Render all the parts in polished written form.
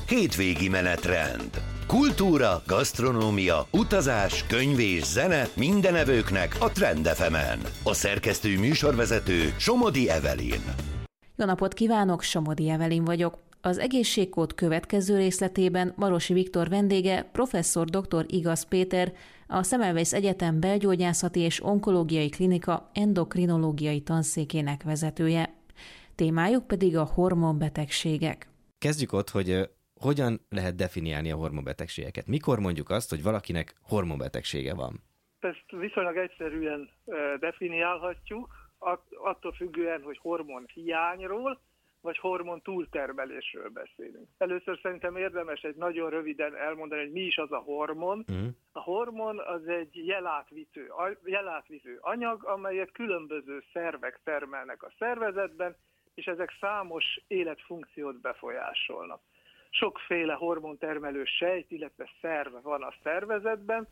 hétvégi menetrend. Kultúra, gasztronómia, utazás, könyv és zene minden evőknek a Trend FM-en. A szerkesztő műsorvezető Somodi Evelyn. Jó napot kívánok, Somodi Evelyn vagyok. Az Egészségkód következő részletében Marosi Viktor vendége professzor dr. Igaz Péter, a Semmelweis Egyetem belgyógyászati és onkológiai klinika endokrinológiai tanszékének vezetője. Témájuk pedig a hormonbetegségek. Kezdjük ott, hogy hogyan lehet definiálni a hormonbetegségeket. Mikor mondjuk azt, hogy valakinek hormonbetegsége van? Ezt viszonylag egyszerűen definiálhatjuk, attól függően, hogy hormonhiányról, vagy hormon túltermelésről beszélünk. Először szerintem érdemes egy nagyon röviden elmondani, hogy mi is az a hormon. A hormon az egy jelátvitő anyag, amelyet különböző szervek termelnek a szervezetben, és ezek számos életfunkciót befolyásolnak. Sokféle hormontermelő sejt, illetve szerv van a szervezetben,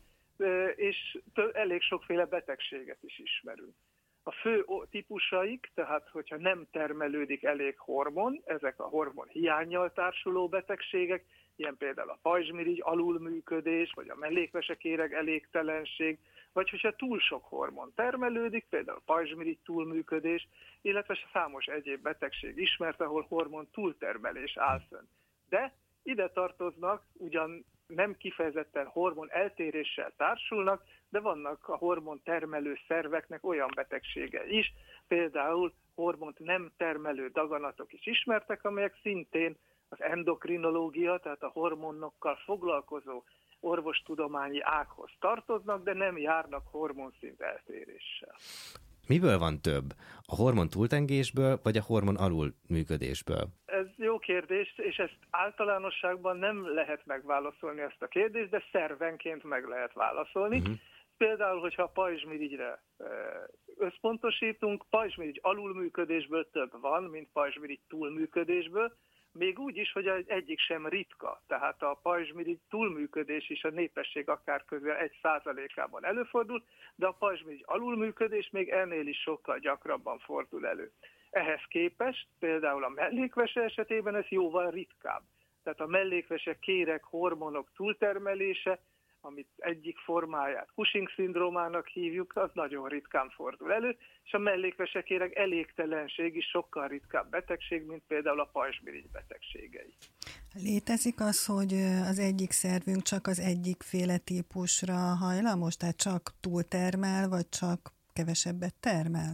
és elég sokféle betegséget is ismerünk. A fő típusaik, tehát hogyha nem termelődik elég hormon, ezek a hormon hiánnyal társuló betegségek, ilyen például a pajzsmirigy alulműködés, vagy a mellékvesekéreg elégtelenség, vagy hogyha túl sok hormon termelődik, például a pajzsmirigy túlműködés, illetve számos egyéb betegség ismert, ahol hormon túltermelés áll fönn. De ide tartoznak, ugyan nem kifejezetten hormon eltéréssel társulnak, de vannak a hormon termelő szerveknek olyan betegsége is, például hormont nem termelő daganatok is ismertek, amelyek szintén az endokrinológia, tehát a hormonokkal foglalkozó orvostudományi ághoz tartoznak, de nem járnak hormonszint eltéréssel. Miből van több? A hormon túltengésből, vagy a hormon alulműködésből? Ez jó kérdés, és ezt általánosságban nem lehet megválaszolni ezt a kérdést, de szervenként meg lehet válaszolni. Például, hogyha a pajzsmirigyre összpontosítunk, pajzsmirigy alulműködésből több van, mint pajzsmirigy túlműködésből, még úgy is, hogy egyik sem ritka, tehát a pajzsmirigy túlműködés is a népesség akár közel 1%-ában előfordul, de a pajzsmirigy alulműködés még ennél is sokkal gyakrabban fordul elő. Ehhez képest például a mellékvese esetében ez jóval ritkább. Tehát a mellékvese kéreg hormonok túltermelése, amit egyik formáját Cushing-szindrómának hívjuk, az nagyon ritkán fordul elő, és a mellékvesekéreg elégtelenség is sokkal ritkább betegség, mint például a pajzsmirigy betegségei. Létezik az, hogy az egyik szervünk csak az egyikféle típusra hajlamos, tehát csak túltermel, vagy csak kevesebbet termel?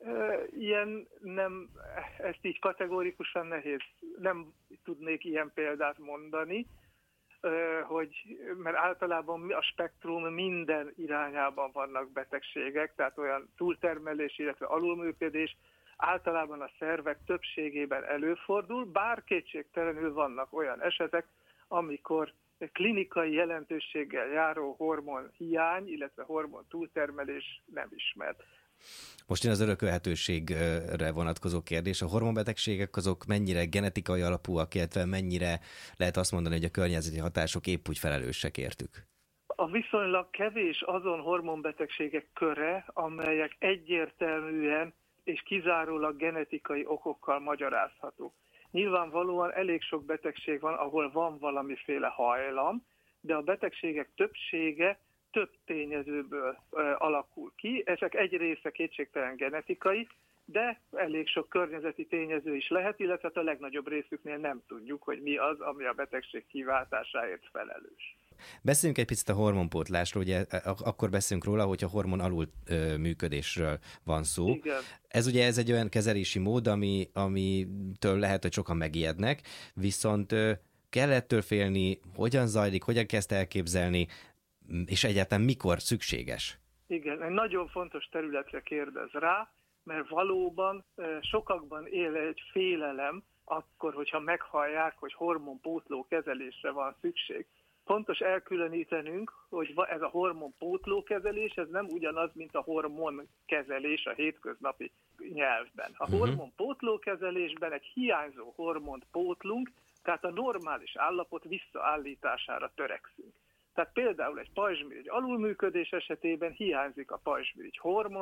Ilyen nem, ezt így kategórikusan nehéz, nem tudnék ilyen példát mondani, mert általában a spektrum minden irányában vannak betegségek, tehát olyan túltermelés, illetve alulműködés általában a szervek többségében előfordul, bár kétségtelenül vannak olyan esetek, amikor klinikai jelentőséggel járó hormonhiány, illetve hormon túltermelés nem ismert. Most jön az örökölhetőségre vonatkozó kérdés. A hormonbetegségek azok mennyire genetikai alapúak, illetve mennyire lehet azt mondani, hogy a környezeti hatások épp úgy felelősek értük? A viszonylag kevés azon hormonbetegségek köre, amelyek egyértelműen és kizárólag genetikai okokkal magyarázhatók. Nyilvánvalóan elég sok betegség van, ahol van valamiféle hajlam, de a betegségek többsége több tényezőből alakul ki. Ezek egy része kétségtelen genetikai, de elég sok környezeti tényező is lehet, illetve a legnagyobb részüknél nem tudjuk, hogy mi az, ami a betegség kiváltásáért felelős. Beszéljünk egy picit a hormonpótlásról, ugye akkor beszélünk róla, hogyha hormon alul működésről van szó. Igen. Ez egy olyan kezelési mód, amitől lehet, hogy sokan megijednek, viszont kell ettől félni, hogyan zajlik, hogyan kezd elképzelni, és egyáltalán mikor szükséges? Igen, egy nagyon fontos területre kérdez rá, mert valóban sokakban él egy félelem, akkor, hogyha meghallják, hogy hormonpótló kezelésre van szükség. Fontos elkülönítenünk, hogy ez a hormonpótló kezelés, ez nem ugyanaz, mint a hormonkezelés a hétköznapi nyelvben. A hormonpótló kezelésben egy hiányzó hormont pótlunk, tehát a normális állapot visszaállítására törekszünk. Tehát például egy pajzsmirigy alulműködés esetében hiányzik a pajzsmirigy hormon,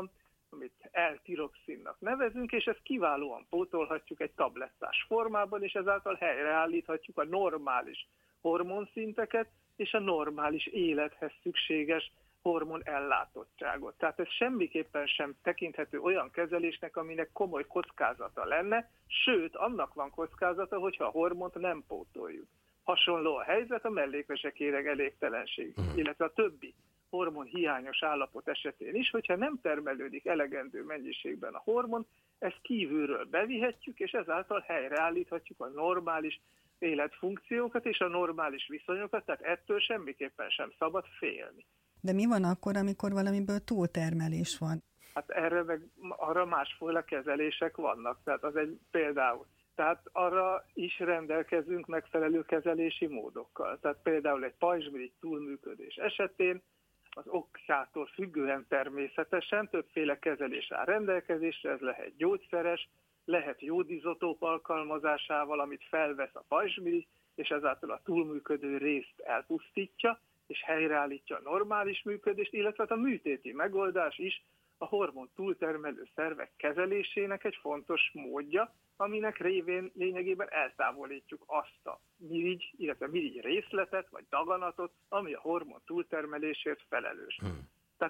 amit L-tiroxinnak nevezünk, és ezt kiválóan pótolhatjuk egy tablettás formában, és ezáltal helyreállíthatjuk a normális hormonszinteket, és a normális élethez szükséges hormon ellátottságot. Tehát ez semmiképpen sem tekinthető olyan kezelésnek, aminek komoly kockázata lenne, sőt, annak van kockázata, hogyha a hormont nem pótoljuk. Hasonló a helyzet a mellékvesekéreg elégtelenség, illetve a többi hormon hiányos állapot esetén is, hogyha nem termelődik elegendő mennyiségben a hormon, ezt kívülről bevihetjük, és ezáltal helyreállíthatjuk a normális életfunkciókat és a normális viszonyokat, tehát ettől semmiképpen sem szabad félni. De mi van akkor, amikor valamiből túltermelés van? Hát arra másfajta kezelések vannak, tehát az egy például. Tehát arra is rendelkezünk megfelelő kezelési módokkal. Tehát például egy pajzsmirigy túlműködés esetén az okától függően természetesen többféle kezelés áll rendelkezésre, ez lehet gyógyszeres, lehet jódizotóp alkalmazásával, amit felvesz a pajzsmirigy, és ezáltal a túlműködő részt elpusztítja, és helyreállítja a normális működést, illetve a műtéti megoldás is a hormon túltermelő szervek kezelésének egy fontos módja, aminek révén lényegében eltávolítjuk azt a mirigy, illetve mirigy részletet vagy daganatot, ami a hormon túltermelésért felelős. Tehát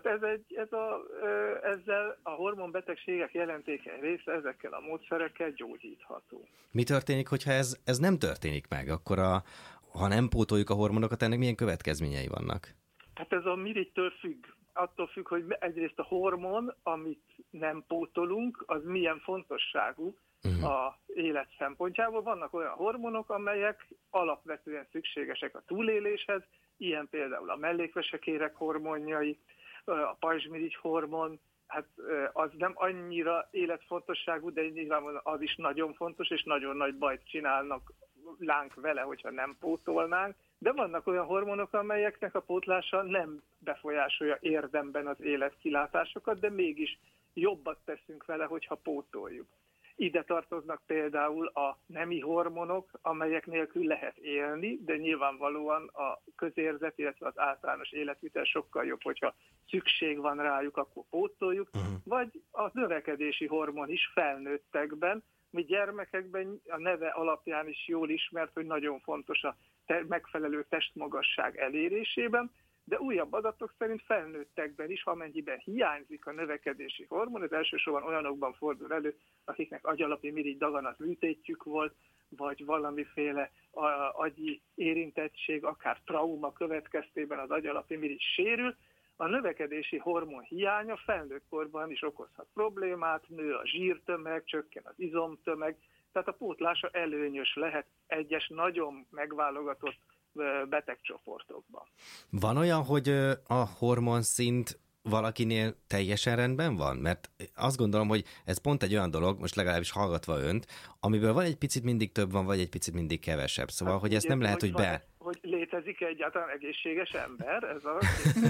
ezzel a hormonbetegségek jelentékeny része ezekkel a módszerekkel gyógyítható. Mi történik, hogyha ez nem történik meg? Akkor ha nem pótoljuk a hormonokat, ennek milyen következményei vannak? Hát ez a mirigytől függ. Attól függ, hogy egyrészt a hormon, amit nem pótolunk, az milyen fontosságú a élet szempontjából. Vannak olyan hormonok, amelyek alapvetően szükségesek a túléléshez, ilyen például a mellékvesekérek hormonjai, a pajzsmirigy hormon, hát az nem annyira életfontosságú, de nyilvánvalóan az is nagyon fontos, és nagyon nagy bajt csinálnak lánk vele, hogyha nem pótolnánk. De vannak olyan hormonok, amelyeknek a pótlása nem befolyásolja érdemben az életkilátásokat, de mégis jobbat teszünk vele, hogyha pótoljuk. Ide tartoznak például a nemi hormonok, amelyek nélkül lehet élni, de nyilvánvalóan a közérzet, illetve az általános életvitel sokkal jobb, hogyha szükség van rájuk, akkor pótoljuk. Vagy a növekedési hormon is felnőttekben, mi gyermekekben a neve alapján is jól ismert, hogy nagyon fontos a megfelelő testmagasság elérésében, de újabb adatok szerint felnőttekben is, amennyiben hiányzik a növekedési hormon, ez elsősorban olyanokban fordul elő, akiknek agyalapi mirigy daganat műtétjük volt, vagy valamiféle agyi érintettség, akár trauma következtében az agyalapi mirigy sérül, a növekedési hormon hiánya felnőtt korban is okozhat problémát, nő a zsírtömeg, csökken az izomtömeg, tehát a pótlása előnyös lehet egyes nagyon megválogatott betegcsoportokban. Van olyan, hogy a hormonszint valakinél teljesen rendben van? Mert azt gondolom, hogy ez pont egy olyan dolog, most legalábbis hallgatva önt, amiből van egy picit mindig több van, vagy egy picit mindig kevesebb. Szóval, hát, hogy ezt nem lehet, hogy hogy létezik egyáltalán egészséges ember? Ez a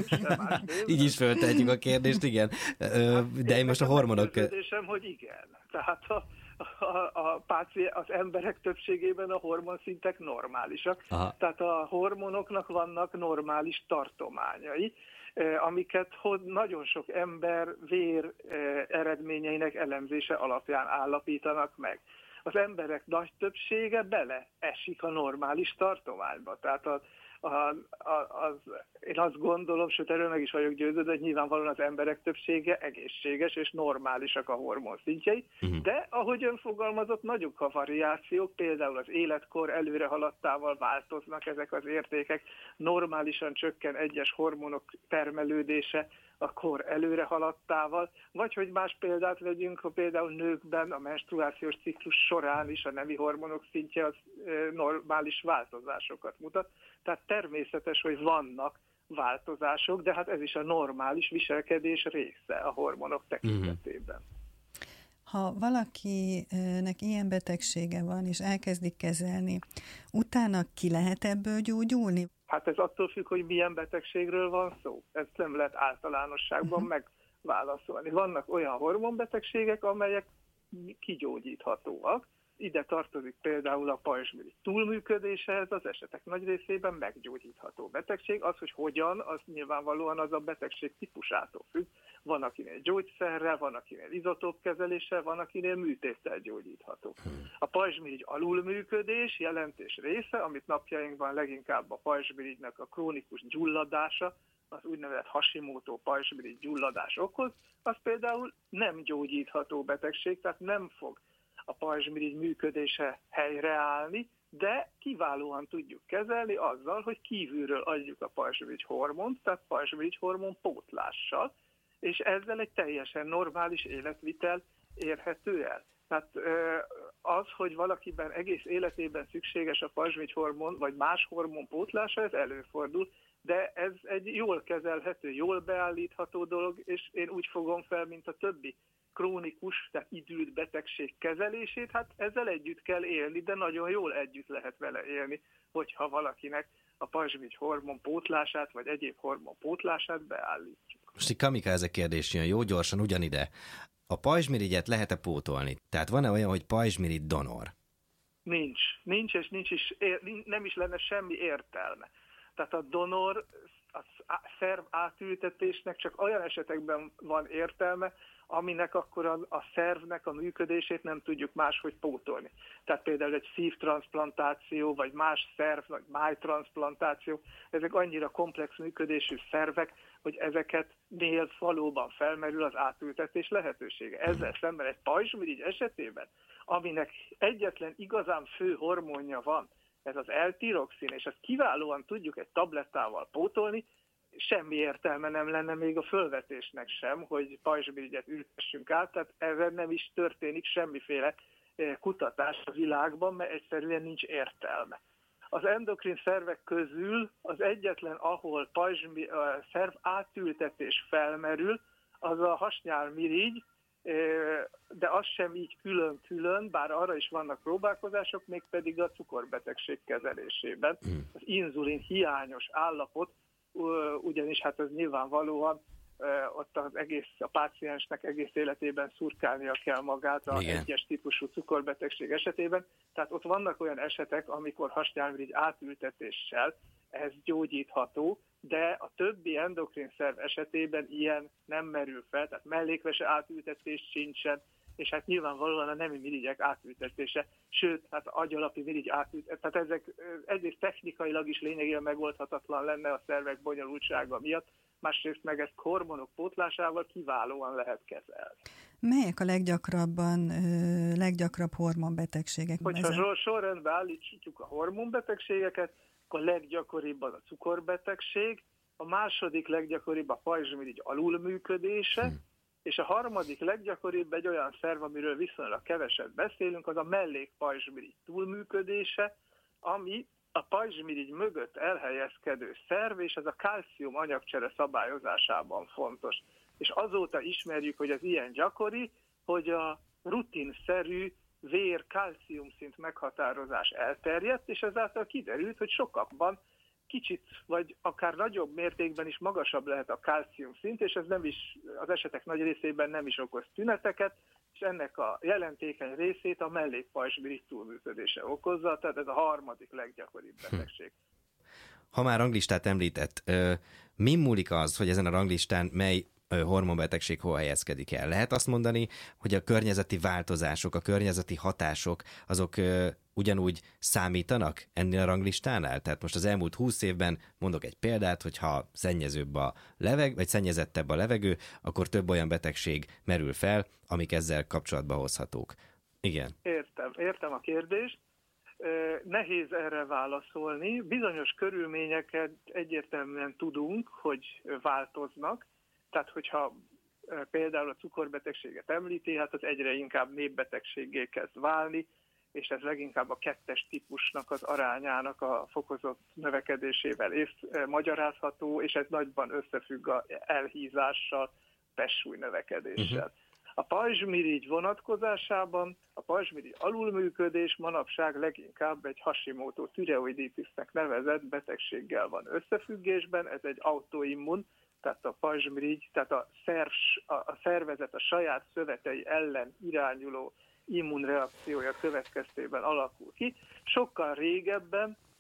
így is föltehetjük a kérdést, igen. De én most a hormonok... Kérdésem, hogy igen. Tehát az emberek többségében a hormonszintek normálisak. Aha. Tehát a hormonoknak vannak normális tartományai, amiket nagyon sok ember vér eredményeinek elemzése alapján állapítanak meg. Az emberek nagy többsége beleesik a normális tartományba. Tehát én azt gondolom, sőt erről meg is vagyok győződve, hogy nyilvánvalóan az emberek többsége egészséges és normálisak a hormonszintjei, de ahogy ön fogalmazott, nagyok a variációk, például az életkor előre haladtával változnak ezek az értékek, normálisan csökken egyes hormonok termelődése a kor előre haladtával, vagy hogy más példát vegyünk, ha például nőkben a menstruációs ciklus során is a nemi hormonok szintje az normális változásokat mutat. Tehát természetes, hogy vannak változások, de hát ez is a normális viselkedés része a hormonok tekintetében. Ha valakinek ilyen betegsége van, és elkezdik kezelni, utána ki lehet ebből gyógyulni? Hát ez attól függ, hogy milyen betegségről van szó. Ezt nem lehet általánosságban megválaszolni. Vannak olyan hormonbetegségek, amelyek kigyógyíthatóak. Ide tartozik például a pajzsmirigy túlműködése, ez az esetek nagy részében meggyógyítható betegség. Az, hogy hogyan, az nyilvánvalóan az a betegség típusától függ. van akinél gyógyszerrel, van akinél izotópkezeléssel, van akinél műtéttel gyógyítható. A pajzsmirigy alulműködés jelentős része, amit napjainkban leginkább a pajzsmirigynek a krónikus gyulladása, az úgynevezett Hashimoto pajzsmirigy gyulladás okoz, az például nem gyógyítható betegség, tehát nem fog a pajzsmirigy működése helyreállni, de kiválóan tudjuk kezelni azzal, hogy kívülről adjuk a pajzsmirigy hormont, tehát pajzsmirigy hormon pótlással, és ezzel egy teljesen normális életvitel érhető el. Tehát az, hogy valakiben egész életében szükséges a pajzsmirigy hormon, vagy más hormon pótlása, ez előfordul, de ez egy jól kezelhető, jól beállítható dolog, és én úgy fogom fel, mint a többi krónikus, tehát idült betegség kezelését, hát ezzel együtt kell élni, de nagyon jól együtt lehet vele élni, hogyha valakinek a pajzsmirigy hormon pótlását, vagy egyéb hormon pótlását beállítjuk. Most egy kamikaze kérdés jön, jó gyorsan ugyanide. A pajzsmirigyet lehet-e pótolni? Tehát van-e olyan, hogy pajzsmirigy donor? Nincs, és nem is lenne semmi értelme. Tehát a donor, a szerv átültetésnek csak olyan esetekben van értelme, aminek akkor a szervnek a működését nem tudjuk máshogy pótolni. Tehát például egy szívtranszplantáció, vagy más szerv, vagy májtranszplantáció, ezek annyira komplex működésű szervek, hogy ezeket valóban felmerül az átültetés lehetősége. Ezzel szemben egy pajzsmirigy esetében, aminek egyetlen igazán fő hormonja van, ez az L-tiroxin, és ezt kiválóan tudjuk egy tablettával pótolni, semmi értelme nem lenne még a fölvetésnek sem, hogy pajzsmirigyet ültessünk át, tehát ezzel nem is történik semmiféle kutatás a világban, mert egyszerűen nincs értelme. Az endokrin szervek közül az egyetlen, ahol szerv átültetés felmerül, az a hasnyálmirigy, de az sem így külön-külön, bár arra is vannak próbálkozások, mégpedig a cukorbetegség kezelésében. Az inzulin hiányos állapot, ugyanis hát ez nyilvánvalóan ott a páciensnek egész életében szurkálnia kell magát az egyes típusú cukorbetegség esetében. Tehát ott vannak olyan esetek, amikor hasnyálmirigy átültetéssel ez gyógyítható, de a többi endokrin szerv esetében ilyen nem merül fel, tehát mellékvese átültetés sincsen, és hát nyilvánvalóan a nemi mirigyek átültetése, sőt, hát agyalapi mirigy átültetése, tehát ezek egyrészt technikailag is lényegében megoldhatatlan lenne a szervek bonyolultsága miatt, másrészt meg ezt hormonok pótlásával kiválóan lehet kezelni. Melyek a leggyakrabb hormonbetegségek? Hogyha sorrendben állítjuk a hormonbetegségeket, akkor leggyakoribb az a cukorbetegség, a második leggyakoribb a pajzsmirigy alulműködése, és a harmadik leggyakoribb egy olyan szerv, amiről viszonylag keveset beszélünk, az a mellékpajzsmirigy túlműködése, ami a pajzsmirigy mögött elhelyezkedő szerv, és ez a kalcium anyagcsere szabályozásában fontos. És azóta ismerjük, hogy ez ilyen gyakori, hogy a rutinszerű vér-kalciumszint meghatározás elterjedt, és ezáltal kiderült, hogy sokakban kicsit, vagy akár nagyobb mértékben is magasabb lehet a kalciumszint, és ez nem is, az esetek nagy részében nem is okoz tüneteket, és ennek a jelentékeny részét a mellékpajzsmirigy túlműködése okozza, tehát ez a harmadik leggyakoribb betegség. Ha már ranglistát említett, mi múlik az, hogy ezen a ranglistán mely hormonbetegség hol helyezkedik el? Lehet azt mondani, hogy a környezeti változások, a környezeti hatások, azok ugyanúgy számítanak ennél a ranglistánál? Tehát most az elmúlt 20 évben mondok egy példát, hogyha szennyezőbb a levegő, vagy szennyezettebb a levegő, akkor több olyan betegség merül fel, amik ezzel kapcsolatba hozhatók. Igen. Értem a kérdést. Nehéz erre válaszolni. Bizonyos körülményeket egyértelműen tudunk, hogy változnak. Tehát, hogyha például a cukorbetegséget említi, hát az egyre inkább népbetegséggé kezd válni, és ez leginkább a 2-es típusnak az arányának a fokozott növekedésével magyarázható, és ez nagyban összefügg az elhízással, testsúly növekedéssel. A pajzsmirigy vonatkozásában a pajzsmirigy alulműködés manapság leginkább egy Hashimoto tireoiditisnek nevezett betegséggel van összefüggésben, ez egy autoimmun, tehát a pajzsmirigy, tehát a szervezet a saját szövetei ellen irányuló immunreakciója következtében alakul ki. Sokkal régebben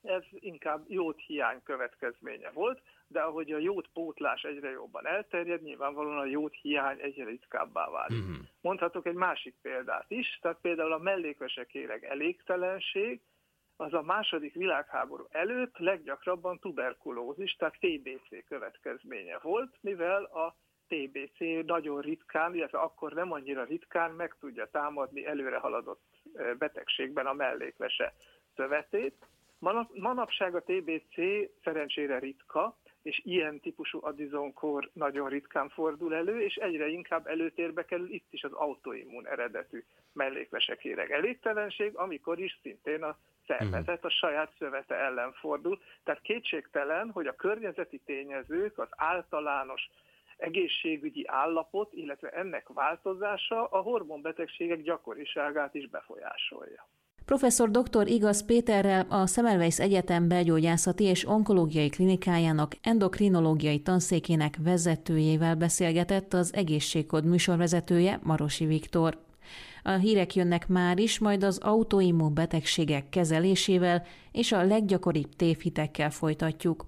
ez inkább jódhiány következménye volt, de ahogy a jódpótlás egyre jobban elterjed, nyilvánvalóan a jódhiány egyre ritkábbá válik. Mondhatok egy másik példát is, tehát például a mellékvesekéreg elégtelenség, az a második világháború előtt leggyakrabban tuberkulózis, tehát TBC következménye volt, mivel a TBC nagyon ritkán, illetve akkor nem annyira ritkán meg tudja támadni előre haladott betegségben a mellékvese szövetét. Manapság a TBC szerencsére ritka, és ilyen típusú addizonkór nagyon ritkán fordul elő, és egyre inkább előtérbe kerül itt is az autoimmun eredetű mellékvesekéreg elégtelenség, amikor is szintén a szervezet a saját szövete ellen fordul. Tehát kétségtelen, hogy a környezeti tényezők, az általános egészségügyi állapot, illetve ennek változása a hormonbetegségek gyakoriságát is befolyásolja. Professzor dr. Igaz Péterrel, a Semmelweis Egyetem belgyógyászati és onkológiai klinikájának endokrinológiai tanszékének vezetőjével beszélgetett az Egészségkód műsorvezetője, Marosi Viktor. A hírek jönnek már is, majd az autoimmun betegségek kezelésével és a leggyakoribb tévhitekkel folytatjuk.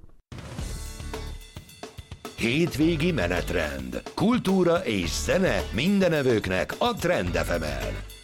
Hétvégi menetrend. Kultúra és zene mindenevőknek a Trend FM-en.